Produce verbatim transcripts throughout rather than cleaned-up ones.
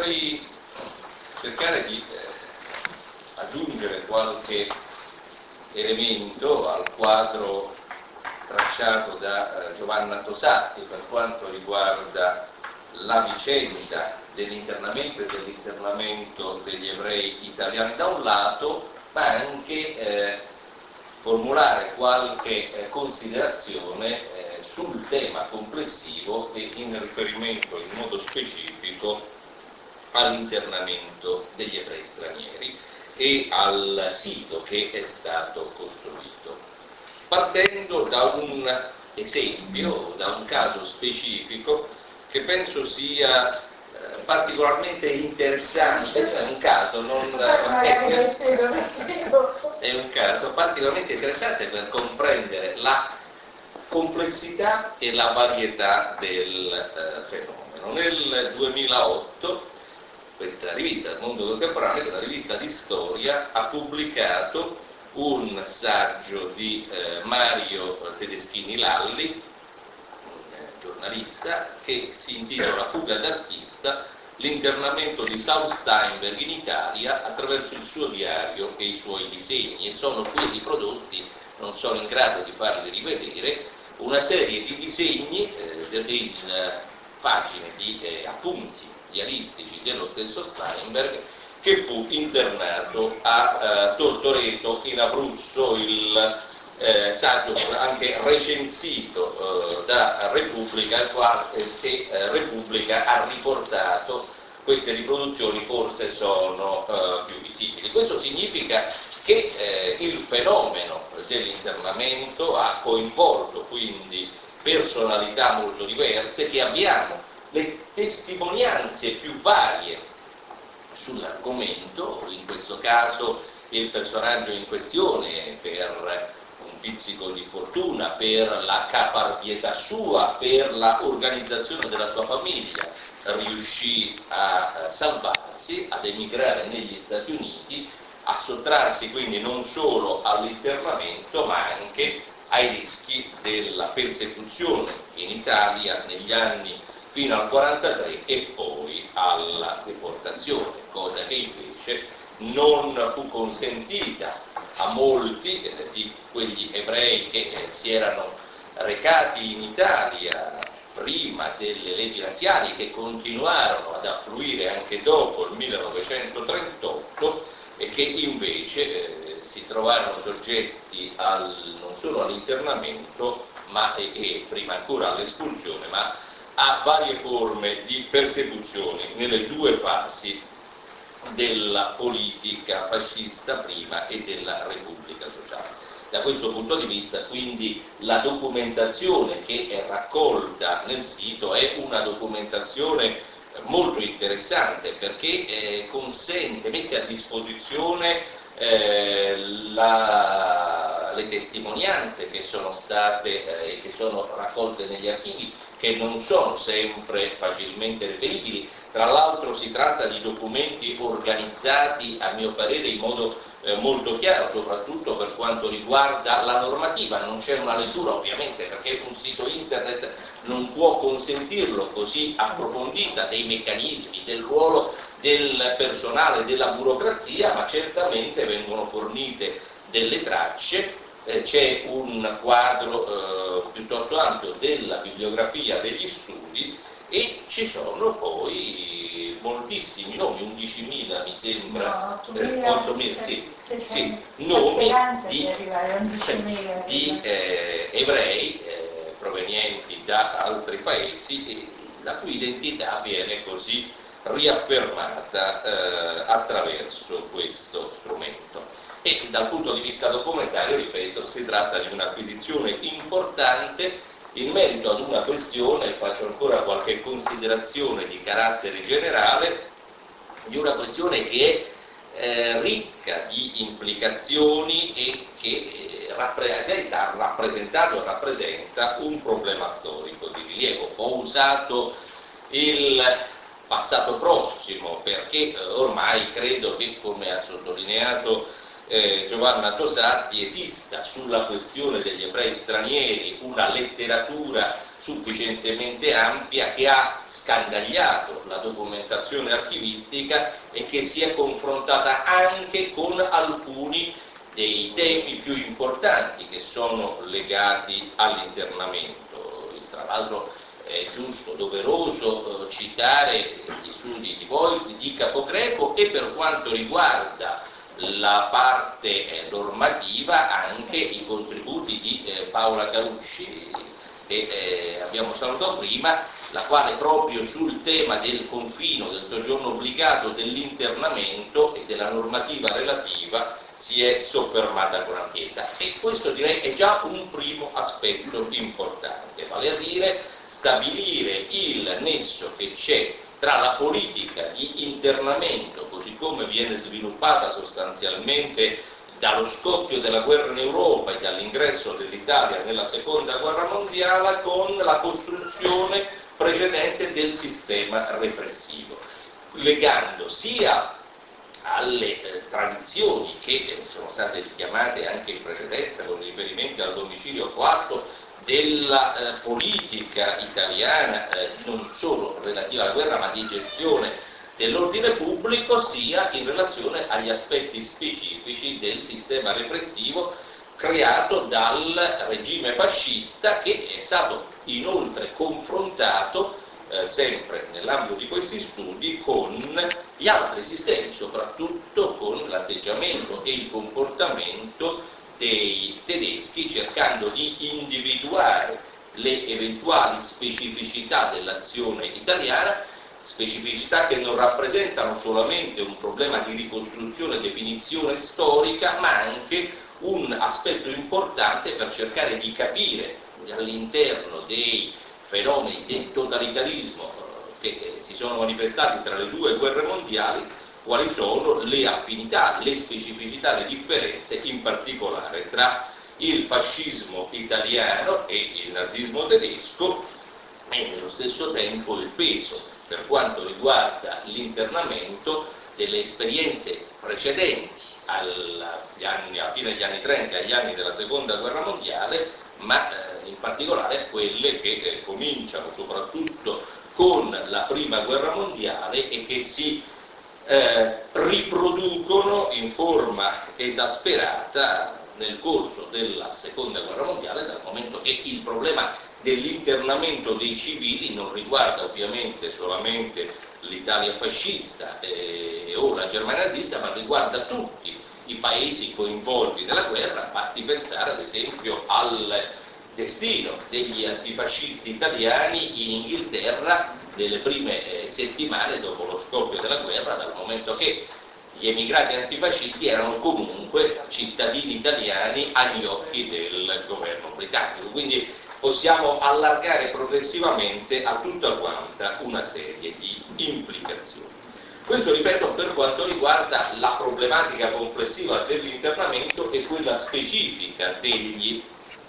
vorrei cercare di eh, aggiungere qualche elemento al quadro tracciato da eh, Giovanna Tosatti per quanto riguarda la vicenda dell'internamento e dell'internamento degli ebrei italiani da un lato, ma anche eh, formulare qualche eh, considerazione eh, sul tema complessivo e in riferimento in modo specifico all'internamento degli ebrei stranieri e al sito che è stato costruito. Partendo da un esempio, da un caso specifico che penso sia eh, particolarmente interessante, è un caso non è, è un caso particolarmente interessante per comprendere la complessità e la varietà del eh, fenomeno. Nel duemilaotto questa rivista, Il Mondo Contemporaneo, una rivista di storia, ha pubblicato un saggio di eh, Mario Tedeschini Lalli, un eh, giornalista, che si intitola Fuga d'artista, l'internamento di Saul Steinberg in Italia attraverso il suo diario e i suoi disegni, e sono qui riprodotti, non sono in grado di farli rivedere, una serie di disegni eh, in eh, pagine di eh, appunti diaristici dello stesso Steinberg, che fu internato a eh, Tortoreto in Abruzzo. Il eh, saggio fu anche recensito eh, da Repubblica, il quale che eh, Repubblica ha riportato. Queste riproduzioni forse sono eh, più visibili. Questo significa che eh, il fenomeno dell'internamento ha coinvolto quindi personalità molto diverse, che abbiamo le testimonianze più varie sull'argomento. In questo caso il personaggio in questione, per un pizzico di fortuna, per la caparbietà sua, per la organizzazione della sua famiglia, riuscì a salvarsi, ad emigrare negli Stati Uniti, a sottrarsi quindi non solo all'internamento ma anche ai rischi della persecuzione in Italia negli anni fino al quarantatré e poi alla deportazione, cosa che invece non fu consentita a molti eh, di quegli ebrei che eh, si erano recati in Italia prima delle leggi razziali, che continuarono ad affluire anche dopo il millenovecentotrentotto e che invece eh, si trovarono soggetti al, non solo all'internamento ma e, e prima ancora all'espulsione, ma a varie forme di persecuzioni nelle due fasi della politica fascista prima e della Repubblica Sociale. Da questo punto di vista, quindi, la documentazione che è raccolta nel sito è una documentazione molto interessante, perché eh, consente, mette a disposizione eh, la, le testimonianze che sono state e eh, che sono raccolte negli archivi, che non sono sempre facilmente reperibili. Tra l'altro si tratta di documenti organizzati, a mio parere, in modo eh, molto chiaro, soprattutto per quanto riguarda la normativa. Non c'è una lettura, ovviamente, perché un sito internet non può consentirlo, così approfondita, dei meccanismi, del ruolo del personale, della burocrazia, ma certamente vengono fornite delle tracce. Eh, c'è un quadro eh, piuttosto ampio della bibliografia degli studi, e ci sono poi moltissimi nomi, undicimila mi sembra, no, eh, ottomila, sì, sì, nomi di, di eh, ebrei eh, provenienti da altri paesi, e la cui identità viene così riaffermata eh, attraverso questo strumento. E dal punto di vista documentario, ripeto, si tratta di un'acquisizione importante in merito ad una questione. Faccio ancora qualche considerazione di carattere generale, di una questione che è eh, ricca di implicazioni e che eh, rappresenta, ha rappresentato e rappresenta un problema storico di rilievo. Ho usato il passato prossimo perché eh, ormai credo che, come ha sottolineato Eh, Giovanna Tosatti, esista sulla questione degli ebrei stranieri una letteratura sufficientemente ampia che ha scandagliato la documentazione archivistica e che si è confrontata anche con alcuni dei temi più importanti che sono legati all'internamento. Tra l'altro è giusto, doveroso eh, citare gli studi di Voigt, di Capogreco e per quanto riguarda la parte eh, normativa anche i contributi di eh, Paola Carucci che eh, abbiamo salutato prima, la quale proprio sul tema del confino, del soggiorno obbligato, dell'internamento e della normativa relativa si è soffermata con ampiezza. E questo direi è già un primo aspetto importante, vale a dire stabilire il nesso che c'è tra la politica di internamento, così come viene sviluppata sostanzialmente dallo scoppio della guerra in Europa e dall'ingresso dell'Italia nella seconda guerra mondiale, con la costruzione precedente del sistema repressivo, legando sia alle eh, tradizioni che eh, sono state richiamate anche in precedenza con riferimento al domicilio quarto della eh, politica italiana, eh, non solo relativa alla guerra ma di gestione dell'ordine pubblico, sia in relazione agli aspetti specifici del sistema repressivo creato dal regime fascista, che è stato inoltre confrontato eh, sempre nell'ambito di questi studi con gli altri sistemi, soprattutto con l'atteggiamento e il comportamento dei tedeschi, cercando di individuare le eventuali specificità dell'azione italiana, specificità che non rappresentano solamente un problema di ricostruzione e definizione storica, ma anche un aspetto importante per cercare di capire all'interno dei fenomeni del totalitarismo che si sono manifestati tra le due guerre mondiali quali sono le affinità, le specificità, le differenze, in particolare tra il fascismo italiano e il nazismo tedesco, e nello stesso tempo il peso per quanto riguarda l'internamento delle esperienze precedenti agli anni, a fine degli anni trenta e agli anni della seconda guerra mondiale, ma eh, in particolare quelle che eh, cominciano soprattutto con la prima guerra mondiale e che si eh, riproducono in forma esasperata nel corso della seconda guerra mondiale, dal momento che il problema dell'internamento dei civili non riguarda ovviamente solamente l'Italia fascista eh, o la Germania nazista, ma riguarda tutti i paesi coinvolti nella guerra. Basti pensare ad esempio al destino degli antifascisti italiani in Inghilterra nelle prime eh, settimane dopo lo scoppio della guerra, dal momento che gli emigrati antifascisti erano comunque cittadini italiani agli occhi del governo britannico. Quindi possiamo allargare progressivamente a tutta quanta una serie di implicazioni. Questo, ripeto, per quanto riguarda la problematica complessiva dell'internamento e quella specifica degli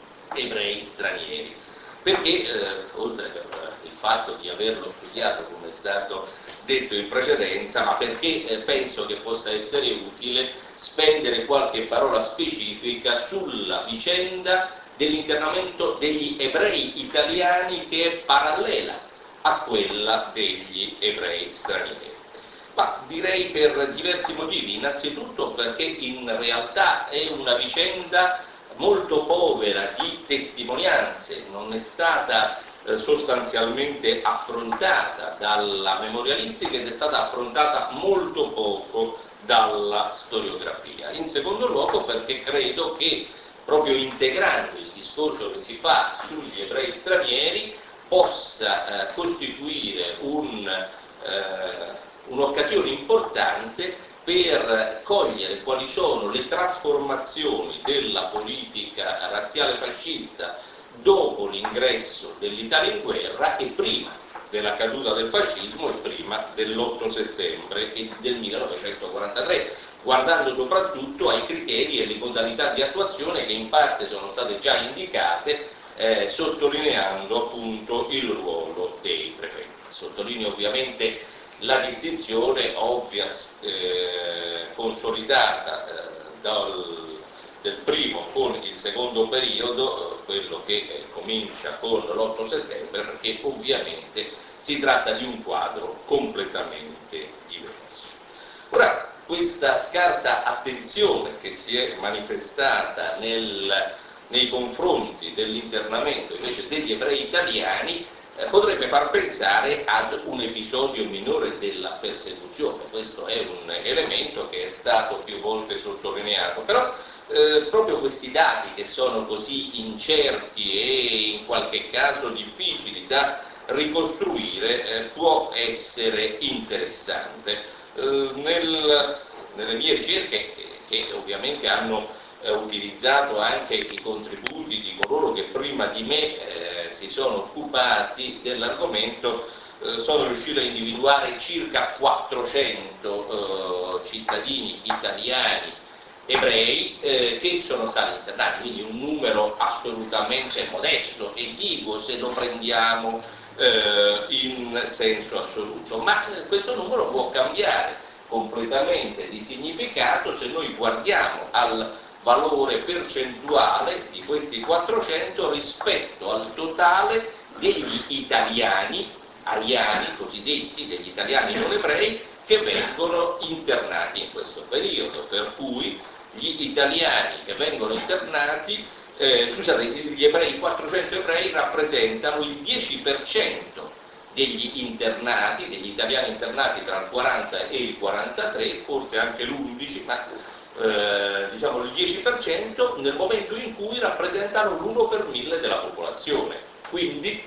ebrei stranieri, perché eh, oltre per il fatto di averlo studiato, come è stato detto in precedenza, ma perché eh, penso che possa essere utile spendere qualche parola specifica sulla vicenda dell'internamento degli ebrei italiani, che è parallela a quella degli ebrei stranieri. Ma direi per diversi motivi. Innanzitutto perché in realtà è una vicenda molto povera di testimonianze, non è stata eh, sostanzialmente affrontata dalla memorialistica ed è stata affrontata molto poco dalla storiografia. In secondo luogo perché credo che proprio integrando il discorso che si fa sugli ebrei stranieri possa eh, costituire un, eh, un'occasione importante per cogliere quali sono le trasformazioni della politica razziale fascista dopo l'ingresso dell'Italia in guerra e prima della caduta del fascismo e prima dell'otto settembre e del millenovecentoquarantatré, guardando soprattutto ai criteri e alle modalità di attuazione che in parte sono state già indicate, eh, sottolineando appunto il ruolo dei prefetti. Sottolineo ovviamente la distinzione ovvia, eh, consolidata eh, dal, del primo con il secondo periodo, eh, quello che eh, comincia con l'otto settembre, perché ovviamente si tratta di un quadro completamente diverso. Ora, questa scarsa attenzione che si è manifestata nel, nei confronti dell'internamento invece degli ebrei italiani eh, potrebbe far pensare ad un episodio minore della persecuzione. Questo è un elemento che è stato più volte sottolineato, però eh, proprio questi dati che sono così incerti e in qualche caso difficili da ricostruire eh, può essere interessante. Eh, nel, nelle mie ricerche, che, che ovviamente hanno eh, utilizzato anche i contributi di coloro che prima di me eh, si sono occupati dell'argomento, eh, sono riuscito a individuare circa quattrocento eh, cittadini italiani ebrei eh, che sono stati internati, quindi un numero assolutamente modesto, esiguo se lo prendiamo eh, in senso assoluto, ma eh, questo numero può cambiare completamente di significato se noi guardiamo al valore percentuale di questi quattrocento rispetto al totale degli italiani, ariani cosiddetti, degli italiani non ebrei, che vengono internati in questo periodo, per cui gli italiani che vengono internati, eh, scusate, gli ebrei, i quattrocento ebrei rappresentano il dieci per cento degli internati, degli italiani internati tra il quaranta e il quarantatré, forse anche l'undici, ma eh, diciamo il dieci per cento nel momento in cui rappresentano l'uno per mille della popolazione. Quindi,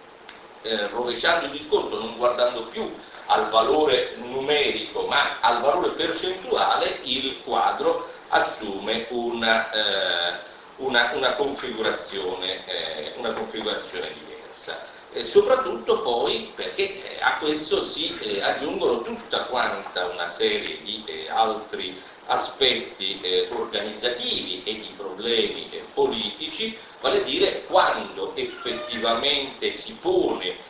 eh, rovesciando il discorso, non guardando più al valore numerico ma al valore percentuale, il quadro assume una, eh, una, una, configurazione, eh, una configurazione diversa. E soprattutto poi perché eh, a questo si eh, aggiungono tutta quanta una serie di eh, altri aspetti eh, organizzativi e di problemi eh, politici, vale a dire quando effettivamente si pone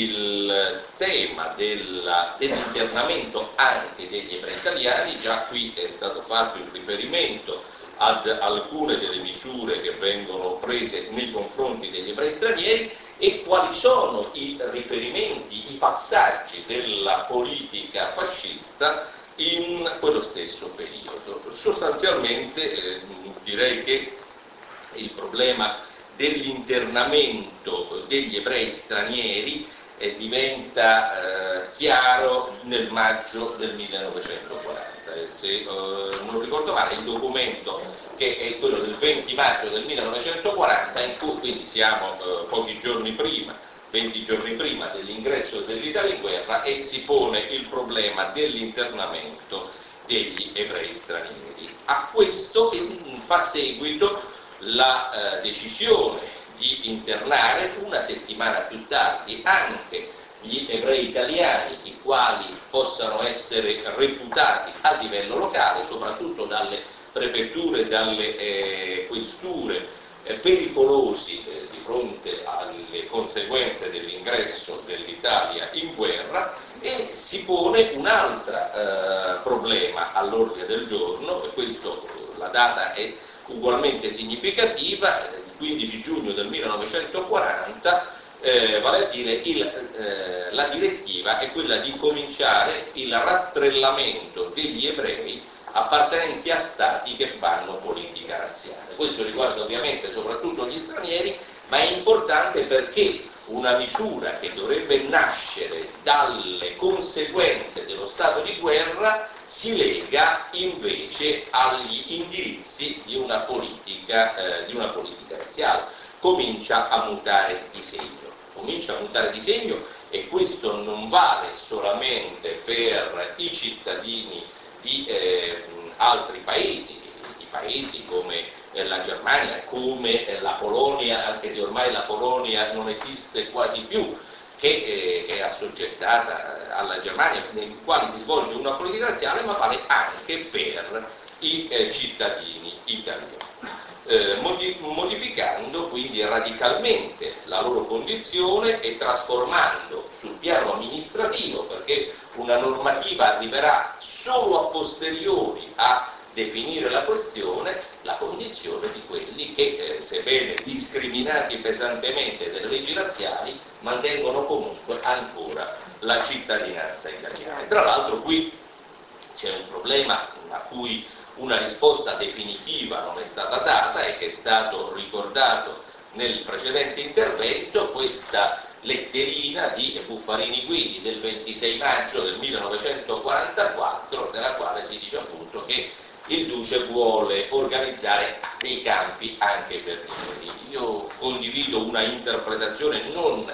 il tema della, dell'internamento anche degli ebrei italiani. Già qui è stato fatto il riferimento ad alcune delle misure che vengono prese nei confronti degli ebrei stranieri e quali sono i riferimenti, i passaggi della politica fascista in quello stesso periodo. Sostanzialmente eh, direi che il problema dell'internamento degli ebrei stranieri eh, diventa eh, chiaro nel maggio del millenovecentoquaranta. Eh, se eh, non ricordo male, il documento che è quello del venti maggio del millenovecentoquaranta, in cui quindi siamo eh, pochi giorni prima, venti giorni prima dell'ingresso dell'Italia in guerra, e si pone il problema dell'internamento degli ebrei stranieri. A questo fa seguito la eh, decisione di internare una settimana più tardi anche gli ebrei italiani, i quali possano essere reputati a livello locale, soprattutto dalle prefetture e dalle eh, questure, eh, pericolosi eh, di fronte alle conseguenze dell'ingresso dell'Italia in guerra, e si pone un altro eh, problema all'ordine del giorno, e questo la data è ugualmente significativa, il quindici giugno del millenovecentoquaranta, eh, vale a dire il, eh, la direttiva è quella di cominciare il rastrellamento degli ebrei appartenenti a stati che fanno politica razziale. Questo riguarda ovviamente soprattutto gli stranieri, ma è importante perché una misura che dovrebbe nascere dalle conseguenze dello stato di guerra si lega invece agli indirizzi di una politica, eh, di una politica razziale, comincia a mutare di segno, comincia a mutare di segno e questo non vale solamente per i cittadini di eh, altri paesi, di paesi come eh, la Germania, come eh, la Polonia, anche se ormai la Polonia non esiste quasi più, che eh, è assoggettata alla Germania, nei quali si svolge una politica razziale, ma vale anche per i eh, cittadini italiani, eh, modificando quindi radicalmente la loro condizione e trasformando sul piano amministrativo, perché una normativa arriverà solo a posteriori a definire la questione, la condizione di quelli che, eh, sebbene discriminati pesantemente dalle leggi razziali, mantengono comunque ancora la cittadinanza italiana. Tra l'altro qui c'è un problema a cui una risposta definitiva non è stata data e che è stato ricordato nel precedente intervento, questa letterina di Buffarini Guidi del ventisei maggio del millenovecentoquarantaquattro, nella quale si dice appunto che il Duce vuole organizzare dei campi anche per minori. Io condivido una interpretazione non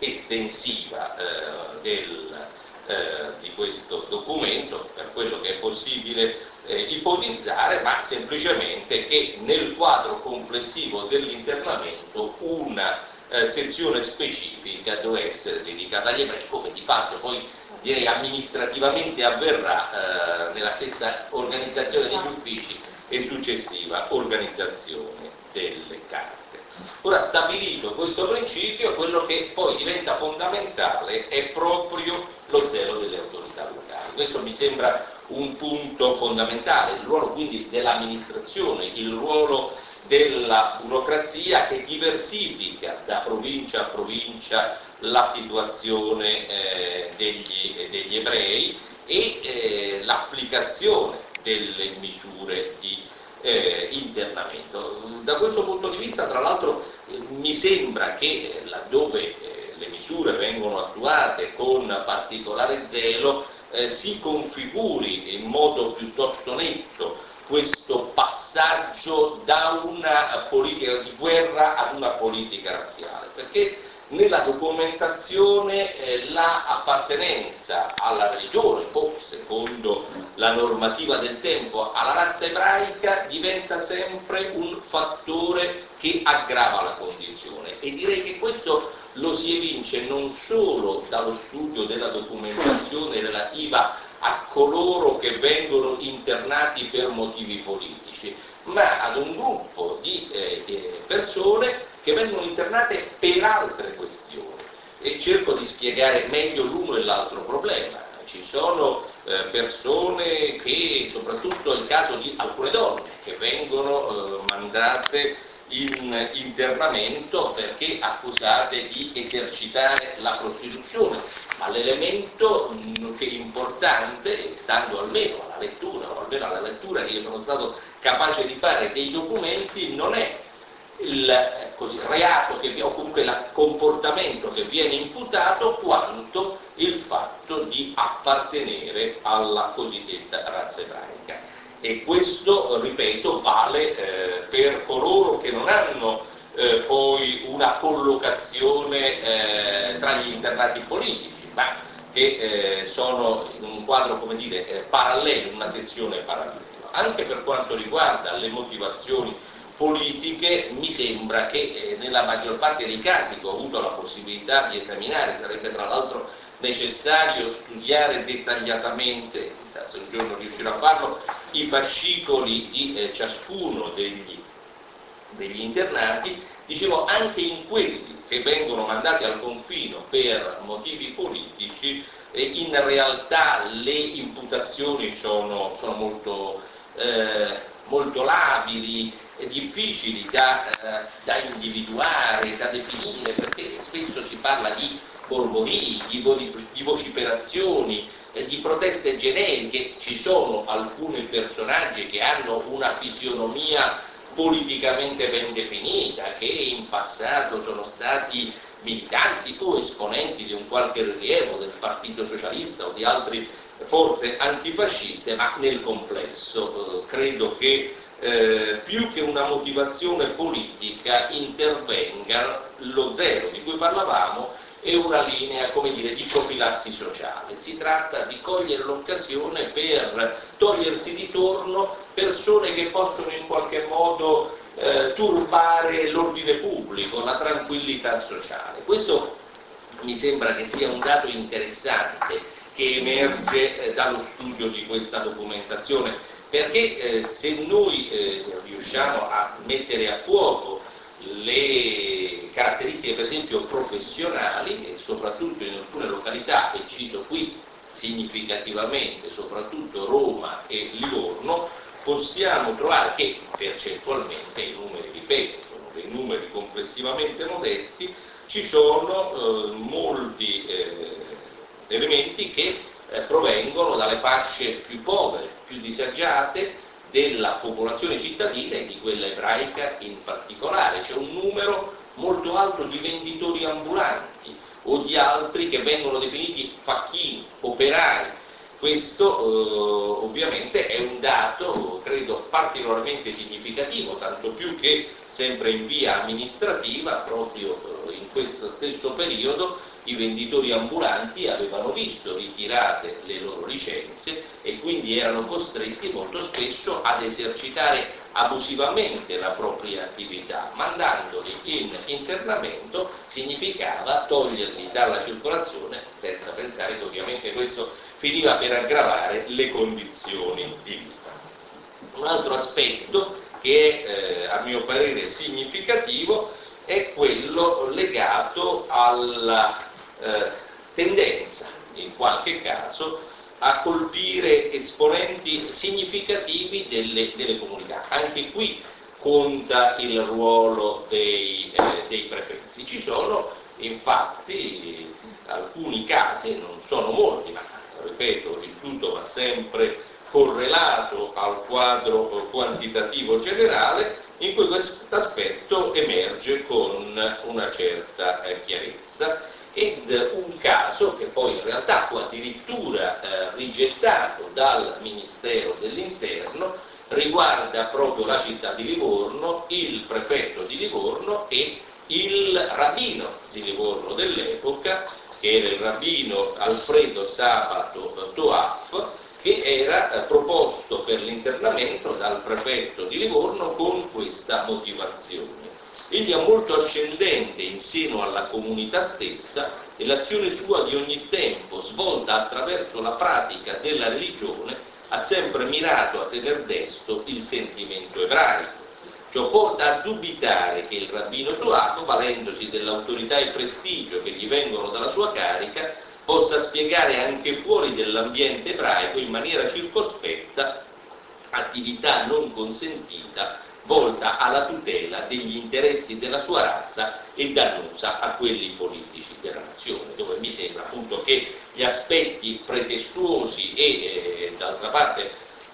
estensiva eh, del, eh, di questo documento, per quello che è possibile eh, ipotizzare, ma semplicemente che nel quadro complessivo dell'internamento una eh, sezione specifica deve essere dedicata agli ebrei, come di fatto poi direi amministrativamente avverrà eh, nella stessa organizzazione degli uffici e successiva organizzazione delle carte. Ora, stabilito questo principio, quello che poi diventa fondamentale è proprio lo zelo delle autorità locali. Questo mi sembra un punto fondamentale, il ruolo quindi dell'amministrazione, il ruolo della burocrazia che diversifica da provincia a provincia la situazione eh, degli, degli ebrei e eh, l'applicazione delle misure di eh, internamento. Da questo punto di vista, tra l'altro, eh, mi sembra che eh, laddove eh, le misure vengono attuate con particolare zelo, eh, si configuri in modo piuttosto netto questo passaggio da una politica di guerra ad una politica razziale, perché nella documentazione eh, la appartenenza alla religione, o secondo la normativa del tempo alla razza ebraica, diventa sempre un fattore che aggrava la condizione, e direi che questo lo si evince non solo dallo studio della documentazione relativa a coloro che vengono internati per motivi politici, ma ad un gruppo di eh, persone che vengono internate per altre questioni. E cerco di spiegare meglio l'uno e l'altro problema. Ci sono eh, persone che, soprattutto nel caso di alcune donne, che vengono eh, mandate in internamento perché accusate di esercitare la prostituzione, ma l'elemento che è importante, stando almeno alla lettura, o almeno alla lettura che io sono stato capace di fare dei documenti, non è il così, reato che, o comunque il comportamento che viene imputato, quanto il fatto di appartenere alla cosiddetta razza ebraica. E questo, ripeto, vale eh, per coloro che non hanno eh, poi una collocazione eh, tra gli internati politici, ma che eh, sono in un quadro, come dire, eh, parallelo, in una sezione parallela. Anche per quanto riguarda le motivazioni politiche, mi sembra che eh, nella maggior parte dei casi che ho avuto la possibilità di esaminare, sarebbe tra l'altro necessario studiare dettagliatamente, chissà se un giorno riuscirò a farlo, i fascicoli di eh, ciascuno degli, degli internati, dicevo, anche in quelli che vengono mandati al confino per motivi politici, eh, in realtà le imputazioni sono, sono molto, eh, molto labili, e difficili da, eh, da individuare, da definire, perché spesso si parla di borborii, di, vo di vociferazioni, eh, di proteste generiche. Ci sono alcuni personaggi che hanno una fisionomia politicamente ben definita, che in passato sono stati militanti o esponenti di un qualche rilievo del Partito Socialista o di altre forze antifasciste, ma nel complesso eh, credo che Eh, più che una motivazione politica intervenga lo zero di cui parlavamo e una linea, come dire, di profilassi sociale. Si tratta di cogliere l'occasione per togliersi di torno persone che possono in qualche modo eh, turbare l'ordine pubblico, la tranquillità sociale. Questo mi sembra che sia un dato interessante che emerge eh, dallo studio di questa documentazione, perché eh, se noi eh, riusciamo a mettere a fuoco le caratteristiche, per esempio, professionali, e soprattutto in alcune località, e cito qui significativamente soprattutto Roma e Livorno, possiamo trovare che percentualmente i numeri, ripeto, sono dei numeri complessivamente modesti, ci sono eh, molti eh, elementi che eh, provengono dalle fasce più povere, più disagiate della popolazione cittadina e di quella ebraica in particolare. C'è un numero molto alto di venditori ambulanti o di altri che vengono definiti facchini, operai. Questo eh, ovviamente è un dato, credo, particolarmente significativo, tanto più che sempre in via amministrativa, proprio eh, in questo stesso periodo, i venditori ambulanti avevano visto ritirate le loro licenze e quindi erano costretti molto spesso ad esercitare abusivamente la propria attività. Mandandoli in internamento significava toglierli dalla circolazione, senza pensare che ovviamente questo finiva per aggravare le condizioni di vita. Un altro aspetto che eh, a mio parere significativo è quello legato alla eh, tendenza, in qualche caso, a colpire esponenti significativi delle, delle comunità. Anche qui conta il ruolo dei, eh, dei prefetti. Ci sono infatti alcuni casi, non sono molti, ma ripeto, il tutto va sempre correlato al quadro quantitativo generale, in cui questo aspetto emerge con una certa eh, chiarezza, ed un caso che poi in realtà fu addirittura eh, rigettato dal Ministero dell'Interno riguarda proprio la città di Livorno, il prefetto di Livorno e il rabbino di Livorno dell'epoca, che era il rabbino Alfredo Sabato Toaf, che era eh, proposto per l'internamento dal prefetto di Livorno con questa motivazione. Egli è molto ascendente in seno alla comunità stessa e l'azione sua di ogni tempo, svolta attraverso la pratica della religione, ha sempre mirato a tener desto il sentimento ebraico. Ciò porta a dubitare che il rabbino Toato, valendosi dell'autorità e prestigio che gli vengono dalla sua carica, possa spiegare anche fuori dell'ambiente ebraico in maniera circospetta attività non consentita volta alla tutela degli interessi della sua razza e dannosa a quelli politici della nazione, dove mi sembra appunto che gli aspetti pretestuosi e eh, d'altra parte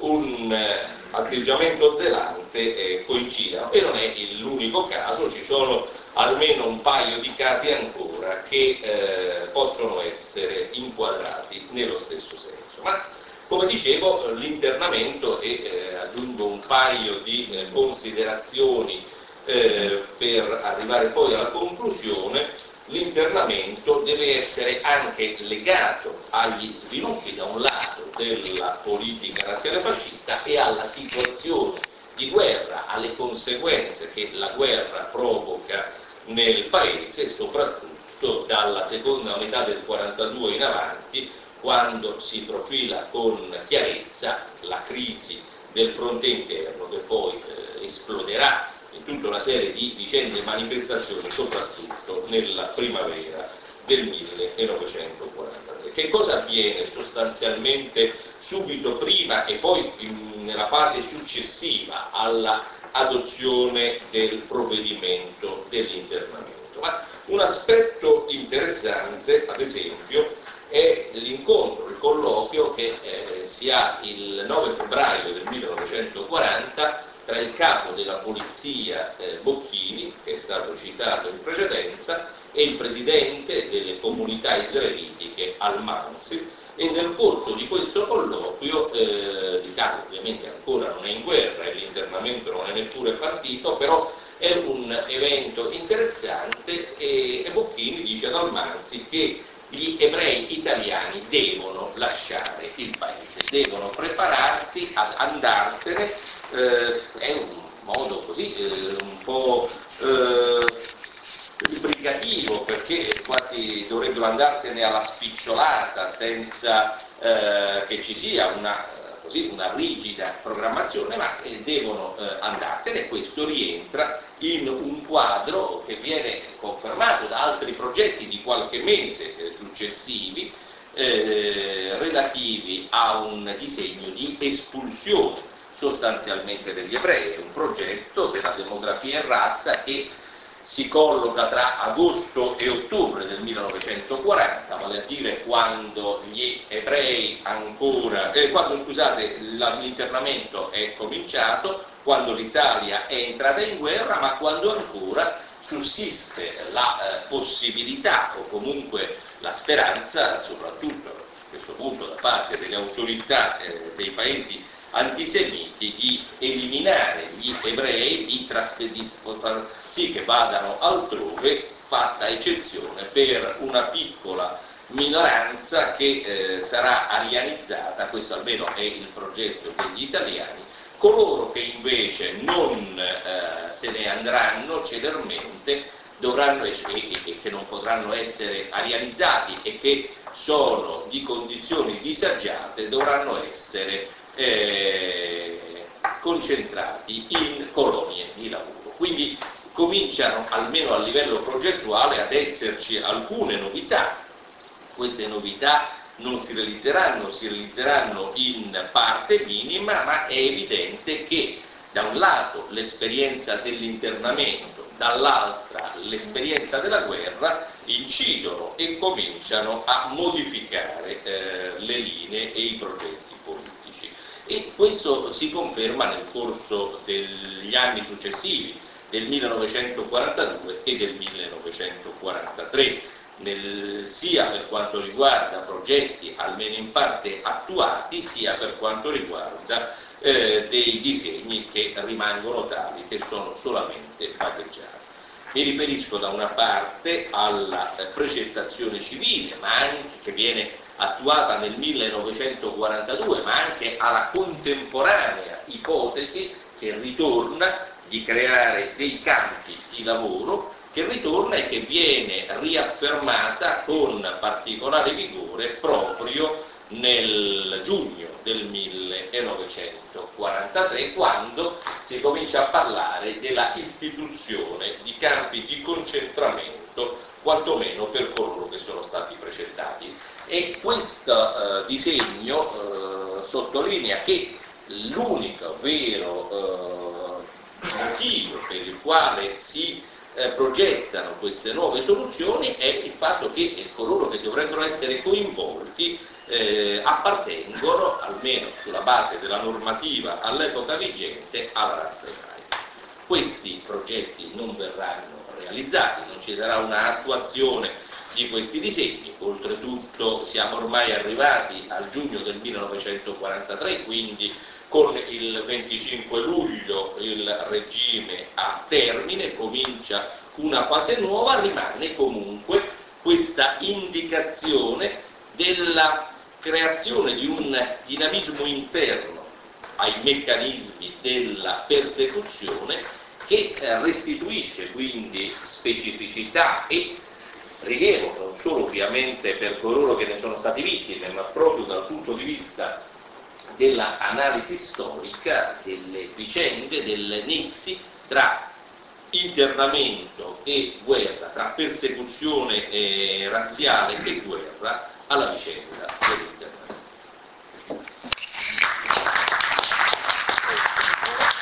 un eh, atteggiamento zelante eh, coincidano, e non è l'unico caso, ci sono almeno un paio di casi ancora che eh, possono essere inquadrati nello stesso senso. Ma come dicevo, l'internamento, e eh, aggiungo un paio di eh, considerazioni eh, per arrivare poi alla conclusione, l'internamento deve essere anche legato agli sviluppi da un lato della politica razziale fascista e alla situazione di guerra, alle conseguenze che la guerra provoca nel paese, soprattutto dalla seconda metà del quarantadue in avanti, quando si profila con chiarezza la crisi del fronte interno, che poi eh, esploderà in tutta una serie di vicende e manifestazioni, soprattutto nella primavera del millenovecentoquarantatré. Che cosa avviene sostanzialmente subito prima e poi in, nella fase successiva alla adozione del provvedimento dell'internamento? Ma un aspetto interessante, ad esempio, è l'incontro, il colloquio che eh, si ha il nove febbraio del millenovecentoquaranta tra il capo della polizia eh, Bocchini, che è stato citato in precedenza, e il presidente delle comunità israelitiche Al-Mansi, e nel corso di questo colloquio eh, l'Italia ovviamente ancora non è in guerra e l'internamento non è neppure partito, però è un evento interessante, e, e Bocchini dice ad Al-Mansi che gli ebrei italiani devono lasciare il paese, devono prepararsi ad andarsene. Eh, è un modo così eh, un po' eh, sbrigativo, perché quasi dovrebbero andarsene alla spicciolata senza eh, che ci sia una, così, una rigida programmazione, ma eh, devono eh, andarsene, e questo rientra in un quadro che viene confermato da altri progetti di qualche mese eh, successivi eh, relativi a un disegno di espulsione sostanzialmente degli ebrei, è un progetto della demografia e razza che si colloca tra agosto e ottobre del millenovecentoquaranta, vale a dire quando gli ebrei ancora, eh, quando scusate, l'internamento è cominciato, quando l'Italia è entrata in guerra, ma quando ancora sussiste la eh, possibilità o comunque la speranza, soprattutto a questo punto da parte delle autorità eh, dei paesi antisemiti, di eliminare gli ebrei, di far sì che vadano altrove, fatta eccezione per una piccola minoranza che eh, sarà arianizzata, questo almeno è il progetto degli italiani. Coloro che invece non eh, se ne andranno celermente dovranno essere, e, e che non potranno essere arianizzati e che sono di condizioni disagiate, dovranno essere Eh, concentrati in colonie di lavoro. Quindi cominciano almeno a livello progettuale ad esserci alcune novità. Queste novità non si realizzeranno, si realizzeranno in parte minima, ma è evidente che da un lato l'esperienza dell'internamento, dall'altra l'esperienza della guerra incidono e cominciano a modificare eh, le linee e i progetti politici. E questo si conferma nel corso degli anni successivi, del millenovecentoquarantadue e del millenovecentoquarantatré, nel, sia per quanto riguarda progetti almeno in parte attuati, sia per quanto riguarda eh, dei disegni che rimangono tali, che sono solamente vagheggiati. Mi riferisco da una parte alla eh, precettazione civile, ma anche che viene attuata nel millenovecentoquarantadue, ma anche alla contemporanea ipotesi che ritorna di creare dei campi di lavoro, che ritorna e che viene riaffermata con particolare vigore proprio nel giugno del millenovecentoquarantatré, quando si comincia a parlare della istituzione di campi di concentramento, quantomeno per coloro che sono stati precettati. E questo eh, disegno eh, sottolinea che l'unico vero eh, motivo per il quale si eh, progettano queste nuove soluzioni è il fatto che eh, coloro che dovrebbero essere coinvolti eh, appartengono, almeno sulla base della normativa all'epoca vigente, alla razza ebraica. Questi progetti non verranno realizzati, non ci sarà un'attuazione di questi disegni. Oltretutto siamo ormai arrivati al giugno del millenovecentoquarantatré, quindi con il venticinque luglio il regime a termine, comincia una fase nuova, rimane comunque questa indicazione della creazione di un dinamismo interno ai meccanismi della persecuzione, che restituisce quindi specificità e rilievo non solo ovviamente per coloro che ne sono stati vittime, ma proprio dal punto di vista dell'analisi storica delle vicende, delle nessi tra internamento e guerra, tra persecuzione eh, razziale e guerra, alla vicenda dell'internamento.